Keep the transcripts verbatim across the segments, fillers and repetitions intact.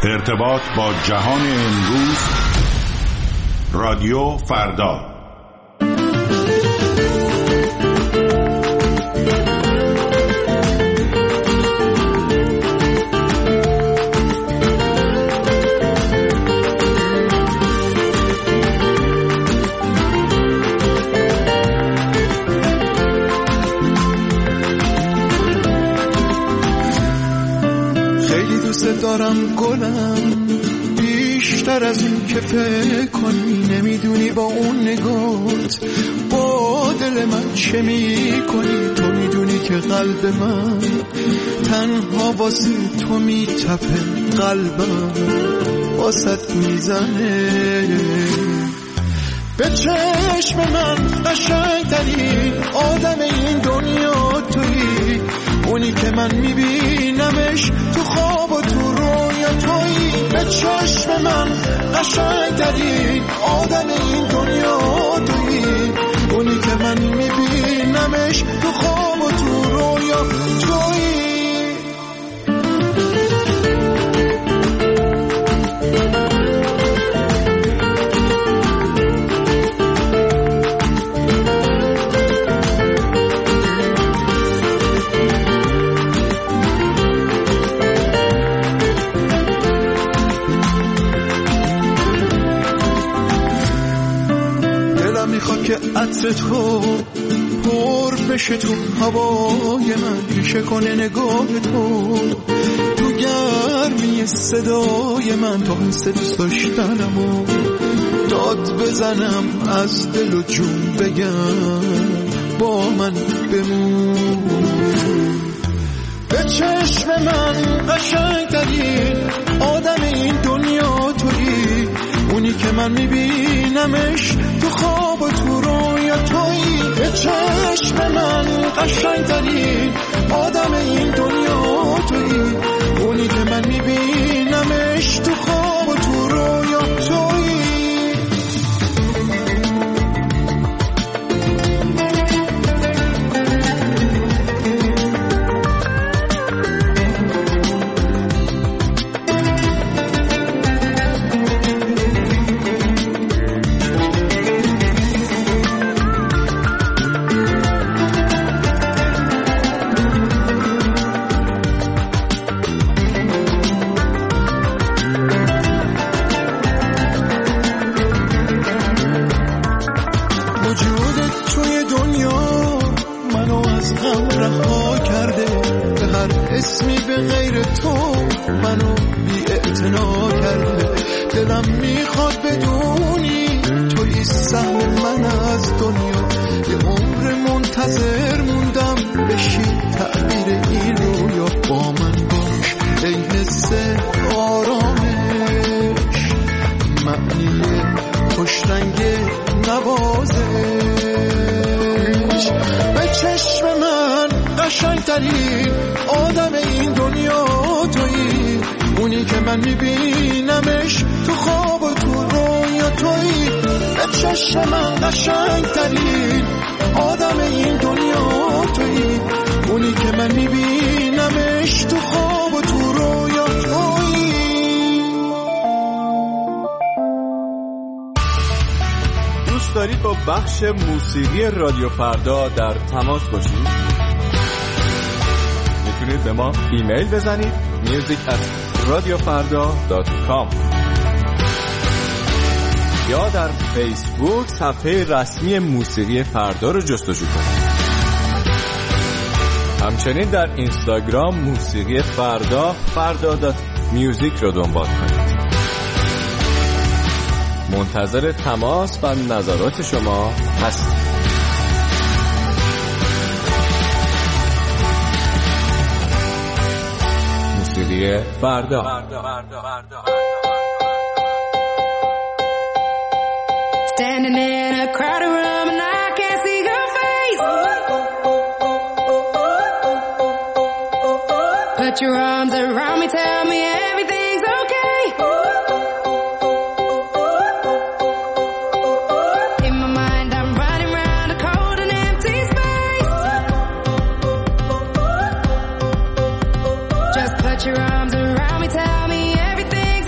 ارتباط با جهان امروز، رادیو فردا. دارم گلم بیشتر از این که فکر کنی، نمیدونی با اون نگات با دل من چه میکنی. تو میدونی که قلب من تنها واسه تو میتپه، قلبم واسط میزنه. به چشم من قشنگترین آدم این دنیا تویی، اونی که من میبینمش تو خواب و تو رویا تویی. به چشم من قشنگترین آدم این دنیا تویی، اونی که من میبینمش تو خواب و تو رویا تویی. که عطر تو پر بشه تو هوای من، ریشه کنه نگاه تو تو گرمی صدای من، تا حس دوست داشتنمو داد بزنم، از دل و جون بگم با من بمون. به چشم من قشنگترین آدم این دنیا تویی، اونی که من میبینمش تو خواب و تو رویا تویی. به چشم من قشنگترین آدم این دنیا تویی، اونی که من میبینمش تو خواب و تو رویا تویی. آدم این دنیا تویی، اونی که من میبینمش تو خواب و تو رویا تویی. به چشم من قشنگترین آدم این دنیا تویی، اونی که من میبینمش تو خواب و تو رویا تویی. دوست دارید با بخش موسیقی رادیو فردا در تماس باشید؟ میتونید به ما ایمیل بزنید music at radiofarda dot com یا در فیسبوک صفحه رسمی موسیقی فردا رو جستجو کنید. همچنین در اینستاگرام موسیقی فردا فردا دات میوزیک رو دنبال کنید. منتظر تماس و نظرات شما هستیم. فردا. Standing in a crowded room and I can't see your face. Put your arms around me, tell me everything's okay. In my mind I'm running round a cold and empty space. Just put your arms around me, tell me everything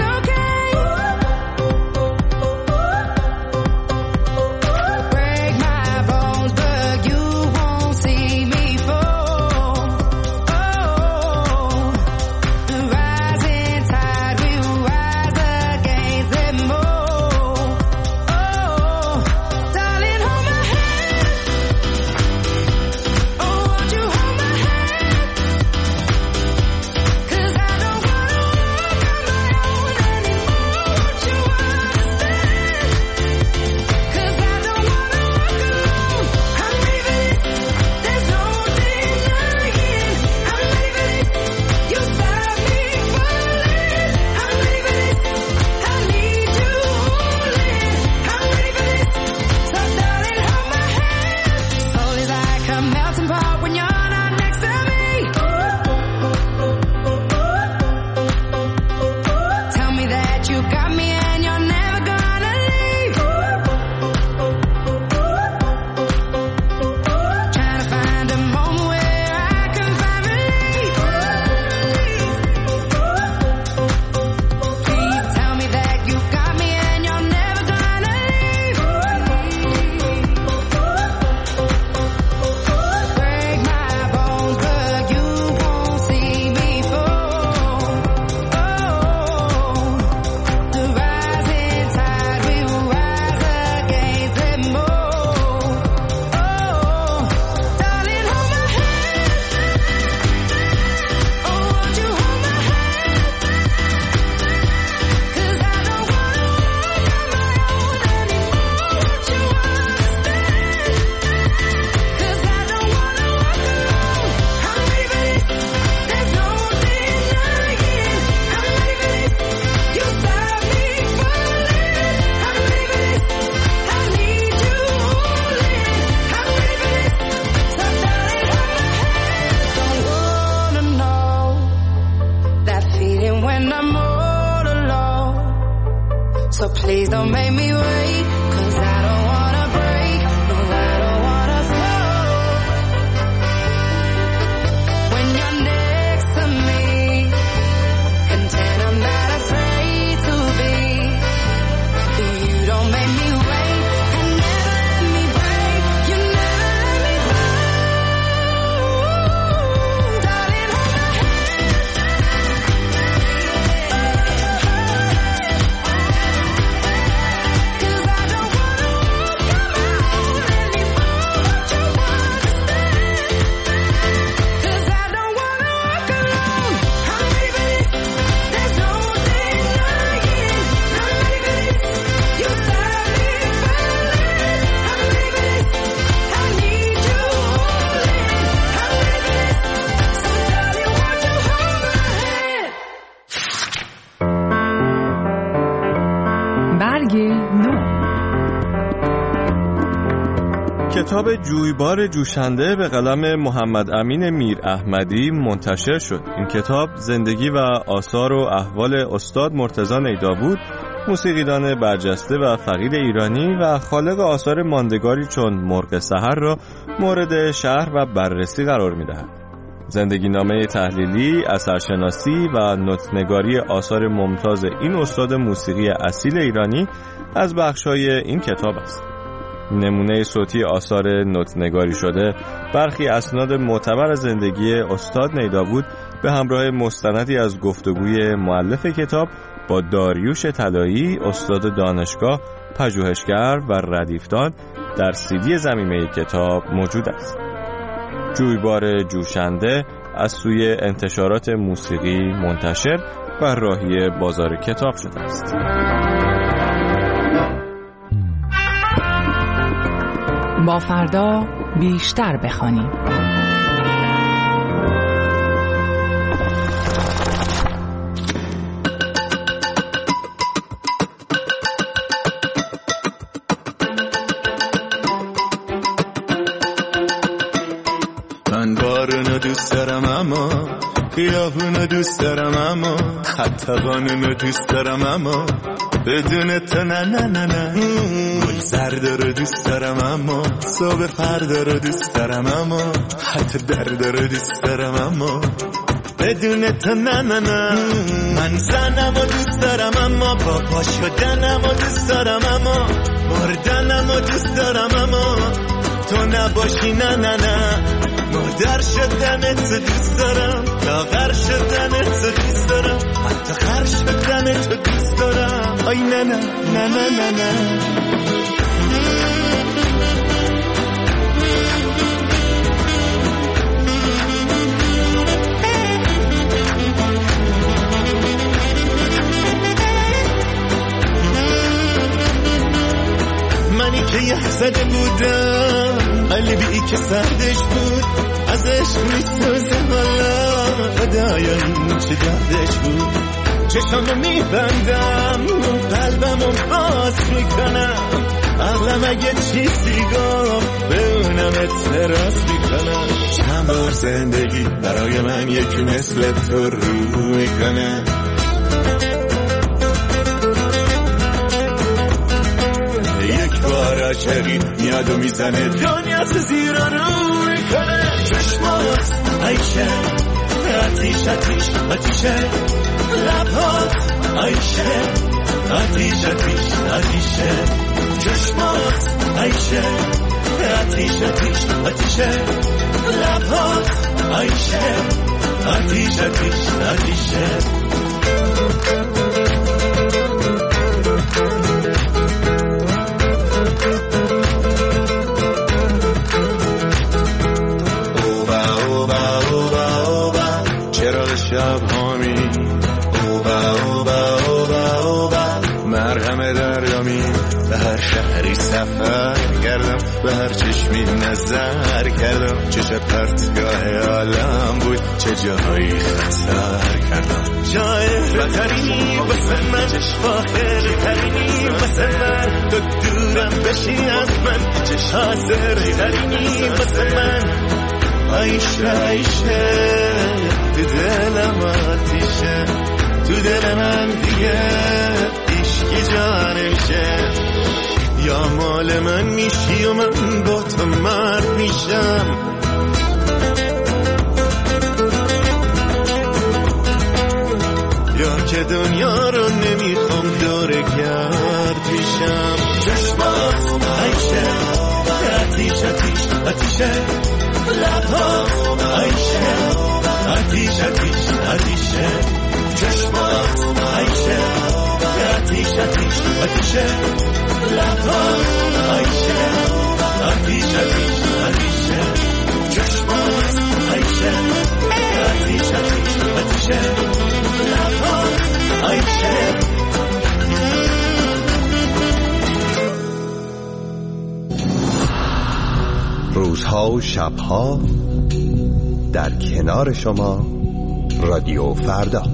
when I'm all alone. So please don't make me wait, 'cause I don't wanna break, no, I don't wanna fall. When you're next to me, content I'm not afraid to be. You don't make me wait, and never let me break, you never let me fall. Darling, hold my hand. 'Cause I don't wanna walk alone anymore, but you understand. 'Cause I don't wanna walk alone. I'm ready for this, there's no denying. I'm ready for this, you start me falling. I'm ready for this, I need you holding. I'm ready for this, so darling, won't you hold my hand? برگ نو. کتاب جویبار جوشنده به قلم محمد امین میر احمدی منتشر شد. این کتاب زندگی و آثار و احوال استاد مرتضی نیدابود، موسیقیدان برجسته و فقید ایرانی و خالق آثار ماندگاری چون مرغ سحر را مورد شرح و بررسی قرار می‌دهد. زندگی نامه تحلیلی، اثرشناسی و نوت‌نگاری آثار ممتاز این استاد موسیقی اصیل ایرانی از بخش‌های این کتاب است. نمونه صوتی آثار نوت‌نگاری شده، برخی اسناد معتبر از زندگی استاد نیدابود به همراه مستندی از گفتگوی مؤلف کتاب با داریوش طلایی، استاد دانشگاه، پژوهشگر و ردیفدان در سیدی ضمیمه کتاب موجود است. جویبار جوشنده از سوی انتشارات موسیقی منتشر و راهی بازار کتاب شده است. با فردا بیشتر بخوانیم. من بارونو دوست دارم اما خیابونو دوست دارم اما حتی قانونو دوست دارم اما بدون تو نه نه نه نه. گل زرد رو دوست دارم اما صبح فردا رو دوست دارم اما حتی درد رو دوست دارم اما بدون تو نه نه نه. من زنم و دوست دارم اما با پا شدنم و دوست دارم اما مردنم و دوست دارم اما تو نباشی نه نه نه. مادر شدنت دوست دارم، لاغر شدنت دوست دارم، حتی خر شدنت دوست دارم. آی نه نه نه نه نه نه. منی که یه زده بودم قلبی که سردش بود ازش میسوزه حالا خدایا این چه دردش بود. چشمو میبندم قلبمو باز میکنم عقلم اگه چیزی گفت به اونم اعتراض میکنم. چند بار زندگی برای من یکی مثل تو رو میکنه. یک بار عاشقی میاد و میزنه دنیا تو زیر رو میکنه. چشمات عیشه آتیش آتیش آتیشه لبات عیشه آتیش آتیش آتیشه چشمات عیشه آتیش آتیش آتیشه لبات عیشه آتیش آتیش آتیشه. شب هامی اوبا اوبا اوبا اوبا مرهم دریامی به هر شهری سفر کردم به هر چشمی نظر کردم چه چه پرتگاه عالم بود چه جاهایی خطر کردم. جای بهترینی واسه من فاخر ترینی واسه من تو دورم بشی از من چه حاضر ترینی واسه من عیشه عیشه تو دلم آتیشه تو دل من دیگه عشقی جا نمیشه. یا مال من میشی و من با تو مرد میشم، یا که دنیا رو نمیخوام دوره گرد میشم. چشمات عیشه آتیش آتیش آتیشه، لبها عیشه آتیش آتیش آتیشه. چشمات عیشه آتیش آتیش آتیشه، لبها عیشه آتیش آتیش آتیشه. چشمات عیشه آتیش آتیش آتیشه، لبها عیشه. روزها و شبها در کنار شما، رادیو فردا.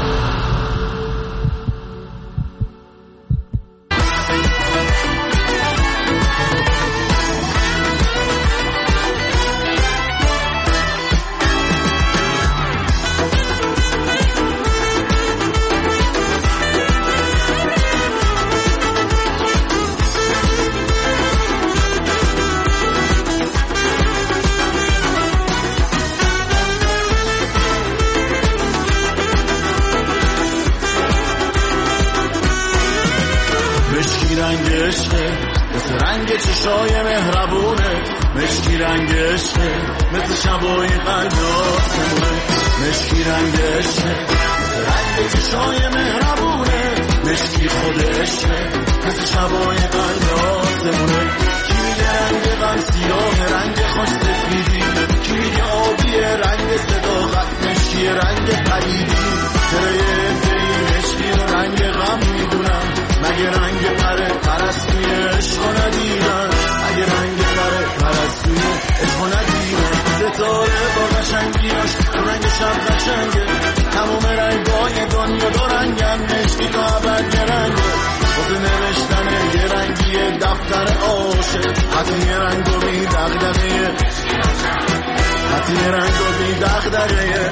چشای مهربونه، مشکی رنگ عشقه، مثل شبای قلب آسمونه. مشکی رنگ عشقه، رنگ چشای مهربونه، مشکی خود عشقه، مثل شبای قلب آسمونه. کی میگه رنگ غم سیاه، رنگ خوش سفیدی، کی میگه آبی رنگ صداقت، مشکی رنگ پریدی. چرا یه عده‌ای مشکی رو رنگ غم میدونن، مگه رنگ پره پرستوی عشق ندیدن؟ اگه رنگ پره پرستوی عشق ندیدن؟ ستاره با قشنگیاش تو رنگ شب قشنگه، تمام رنگای دنیا دو رنگن، مشکی تا ابد یه رنگه. واسه نوشتن یه رنگی دفتر عاشق، حتی یه رنگو بی دغدغه، حتی یه رنگو بی دغدغه.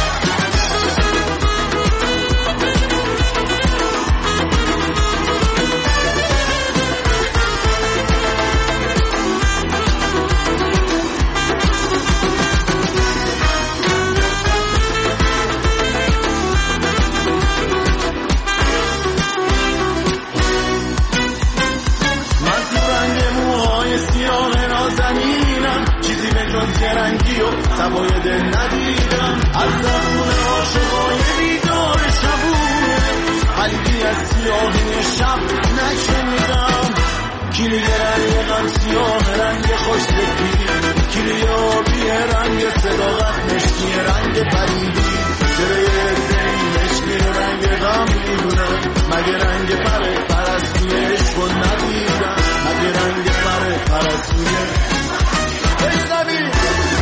رنگی و سوای دل ندیدم، از درون عاشقای بیدار شبونه، حلقی از سیاهی شب نشنیدم. کلی رنگ غم سیاه، رنگ خوش سفید، کلی آبی رنگ صداقت، مشکی رنگ پریدی. چرا یه عده‌ای مشکی رنگ غم میدونن، مگه رنگ پره پرستوی عشق ندیدن؟ مگه رنگ پره پرستوی عشق ندیدن؟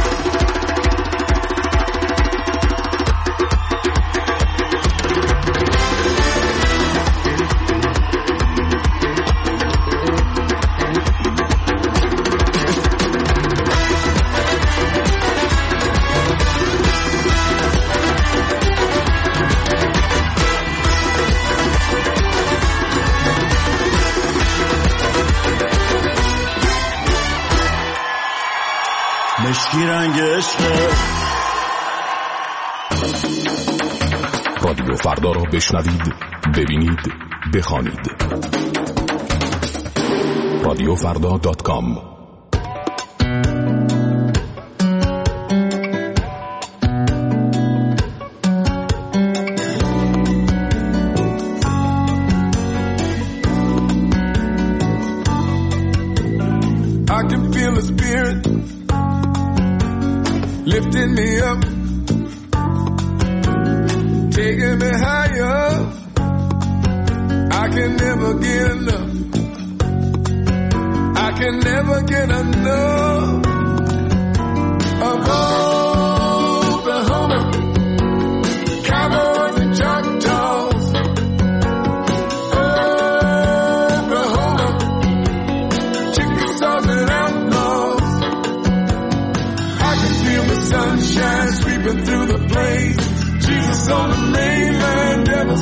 مشکی رنگ عشقه. رادیو فردا را بشنوید، ببینید، بخوانید. رادیو فردا دات کام. I can feel the spirit lifting me up, taking me higher. I can never get enough. I can never get enough of Oklahoma cowboys and Choctaws. Oklahoma Chickasaws and outlaws. I can feel the sunshine sweeping through the plains. Jesus on the mainland, devil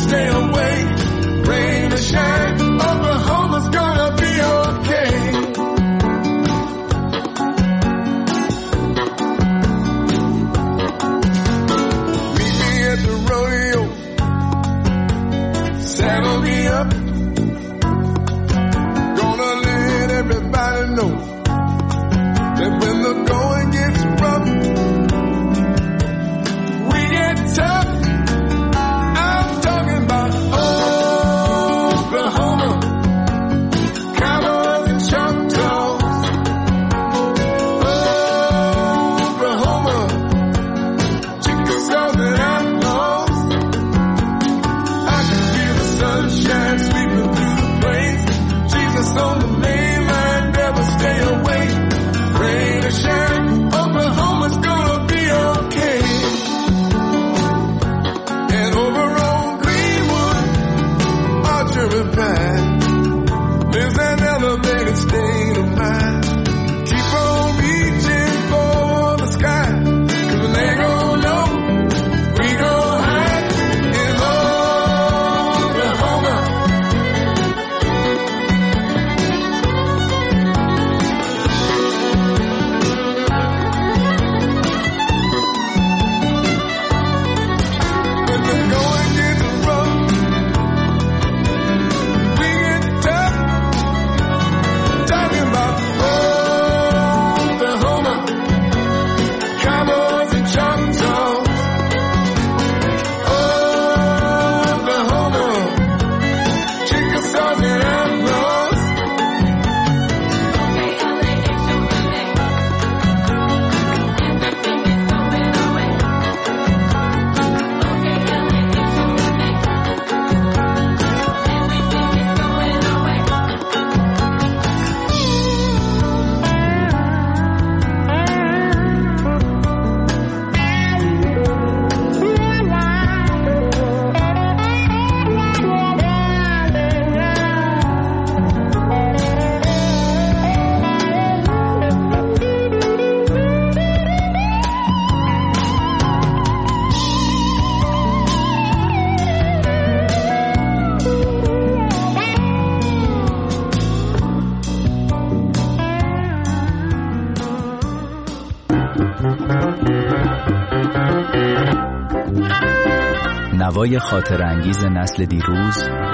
نوای خاطر انگیز نسل دیروز،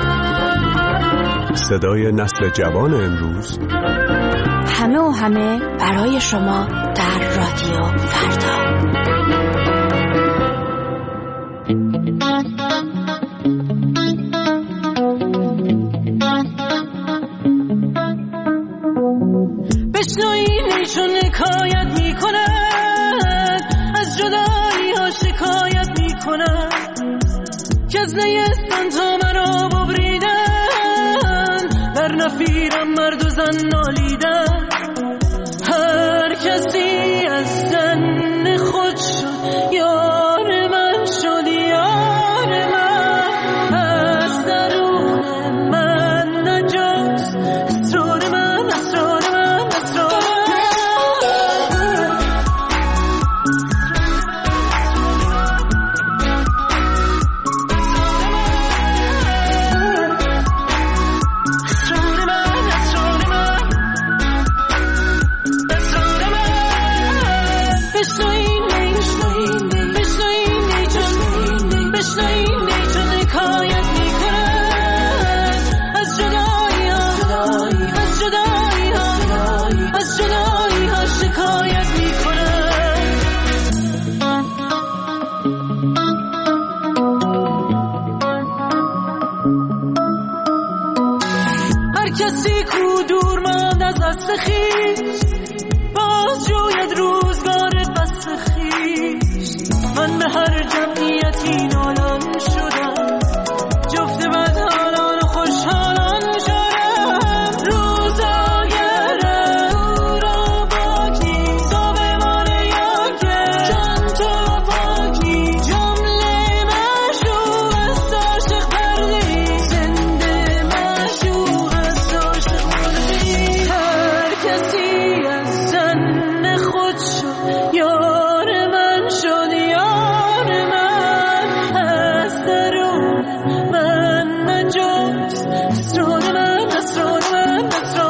صدای نسل جوان امروز، همه و همه برای شما در رادیو فردا. بشنوین چون حکایت میکنن، از جدایی ها شکایت میکنن، که از نیستان تا مرا ببریدن، در نفیرم مرد و زن نالیدن. هر کسی از تن خود شد یار من، شد یار من، از درون من نجاست اسرار من، اسرار من، اسرار کسی کو دور ماند از دست خویش، باز جوید روزگار بس خویش. من به هر جمعیتی نالان شدم، جفت بدحالان و خوشحالان شدم. روزاگر او را پاک نیست، آبمان یاکه جان تو پاک نیست. جمله مشروع است عاشق پردی، زنده مشروع است عاشق پردی. هر کسی از تن خود شد یار من، شد یار من، از درون من نجاست اسرار من، اسرار من، اسرار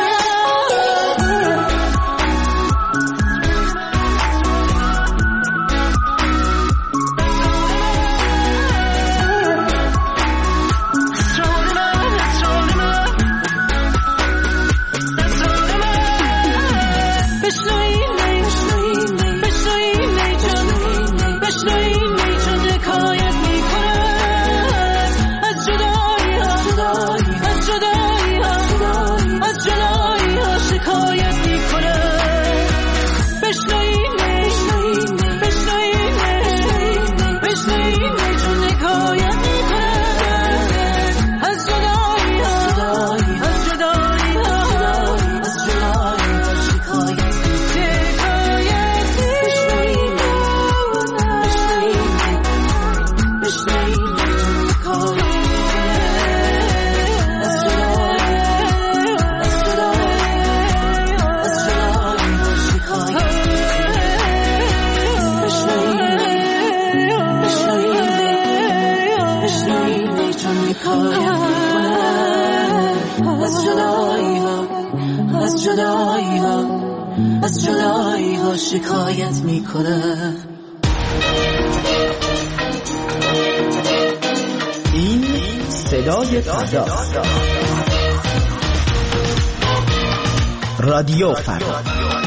از جدایی ها شکایت میکنه. این صدای فردا، رادیو فردا.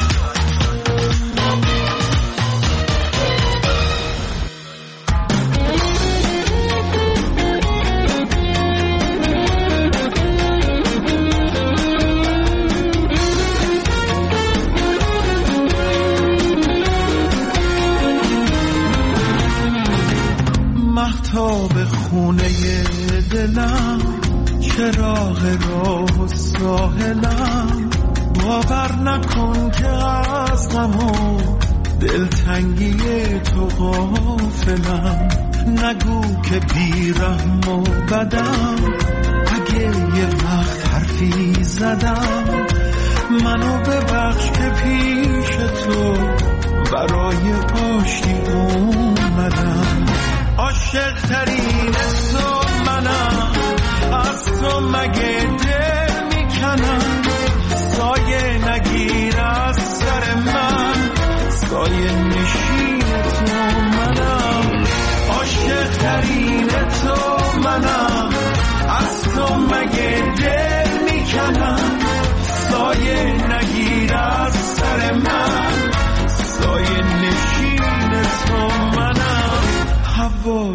مهتاب خونه دلم، چراغ راه و ساحلم. باور نکن که از غم و دلتنگی تو غافلم. نگو که بیرحم و بدم، اگه یه وقت حرفی زدم. منو ببخش که پیش تو برای آشتی اومدم. عاشق ترین تو منم، از تو مگه دل میکنم. سایه نگیر از سر من، سایه نشین تو منم. عاشق ترین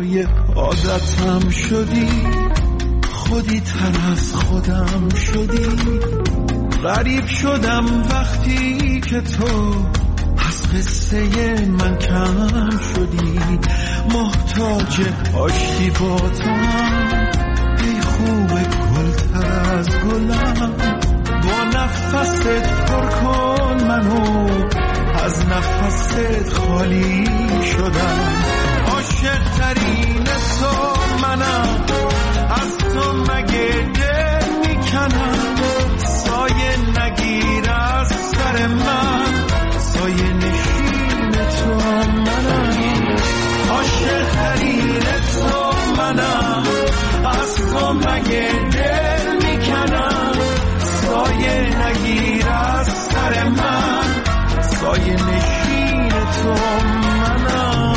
های عادتم شدی، خودی تر از خودم شدی. غریب شدم وقتی که تو از قصه من کم شدی. محتاج آشتی با تو هم، ای خوب گلتر از گلم. با نفست پر کن منو، از نفست خالی شدم. عاشق ترین تو منم، از تو مگه دل میکنم. سایه نگیر از سر من، سایه نشین تو منم. عاشق ترین تو منم، از تو مگه دل میکنم. سایه نگیر از سر من، سایه نشین تو منم.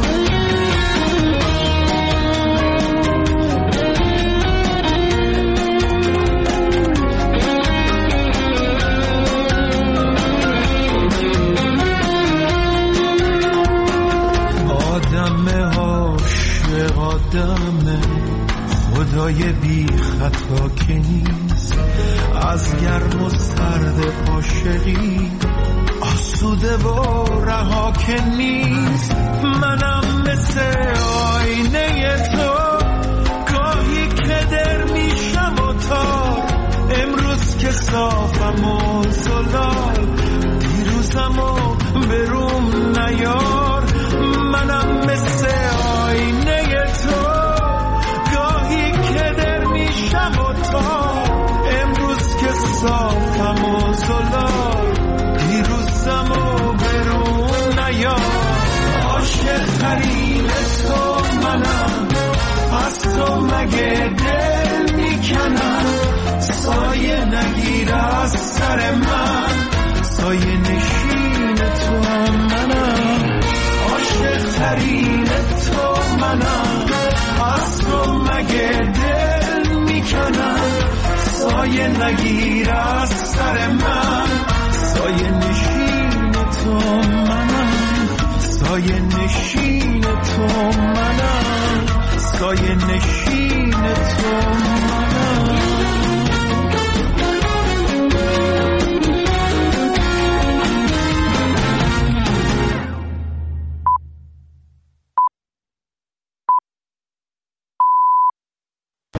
آدم عاشق آدم، خدای بی خطا که نیست. از گرم و سرد عاشقی آسوده و رها که نیست. منم مثل آینه تو، گاهی که در میشم و تار. امروز که صافم و زلال، دیروزم و بروم نیار. منم مثل آینه تو، گاهی که در میشم و تار. امروز که صافم و زلال، دیروزم و برون نیار. عاشق ترین تو منم، از تو مگه دل میکنم. سایه نگیر از سر من، سایه نشین تو منم. عاشق ترین تو منم، از تو مگه دل میکنم. سایه نگیر از سر من، سایه نشین تو منم. سایه نشین تو منم، سایه نشین